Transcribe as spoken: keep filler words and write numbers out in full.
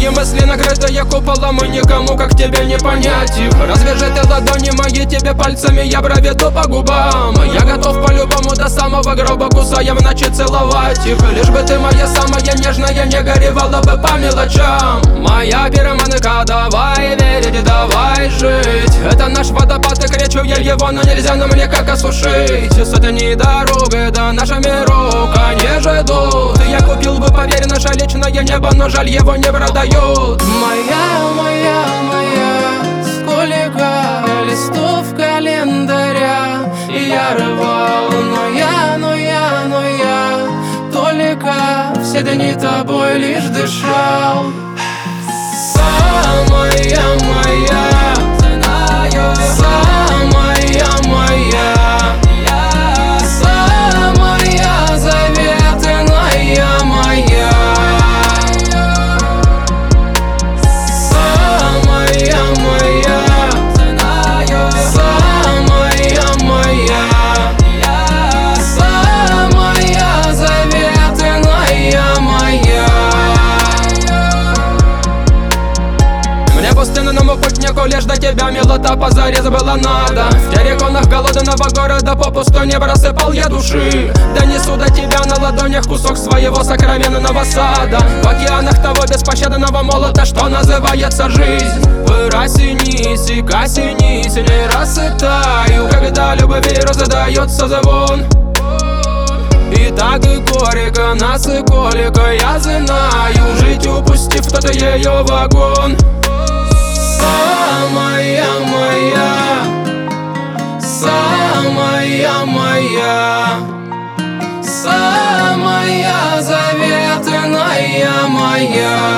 Твои мысли накрытые куполом, и никому как тебе не понять их. Развяжи ты ладони мои, тебе пальцами я проведу по губам. Я готов по-любому до самого гроба, кусая в ночи целовать их. Лишь бы ты моя самая нежная, не горевала бы по мелочам. Моя пироманка, давай верить, давай жить. Это наш водопад, и кричу я его, но нельзя нам никак осушить. Сотни дорог до нашими руками не ждут. Я купил бы, поверь, наше личное небо, но жаль, его не продают. Моя, моя, моя, сколько листов календаря и я рвал, но я, но я, но я только все дни тобой лишь дышал. Самая моя, самая моя, самая заветная моя. Самая моя, самая моя, самая заветная моя. Мне пустынному путнику лишь до тебя, милота, позарез было надо. В терриконах голодного города попусту не просыпал я души. Донесу до тебя на ладонях кусок своего сокровенного сада. В океанах того беспощадного молота, что называется жизнь. Вырасенись и косенись, не рассытаю, когда любви раздается звон. И так и горько, нас и колика, я знаю, жить упустив тот ее вагон. Самая моя, самая моя, самая заветная моя.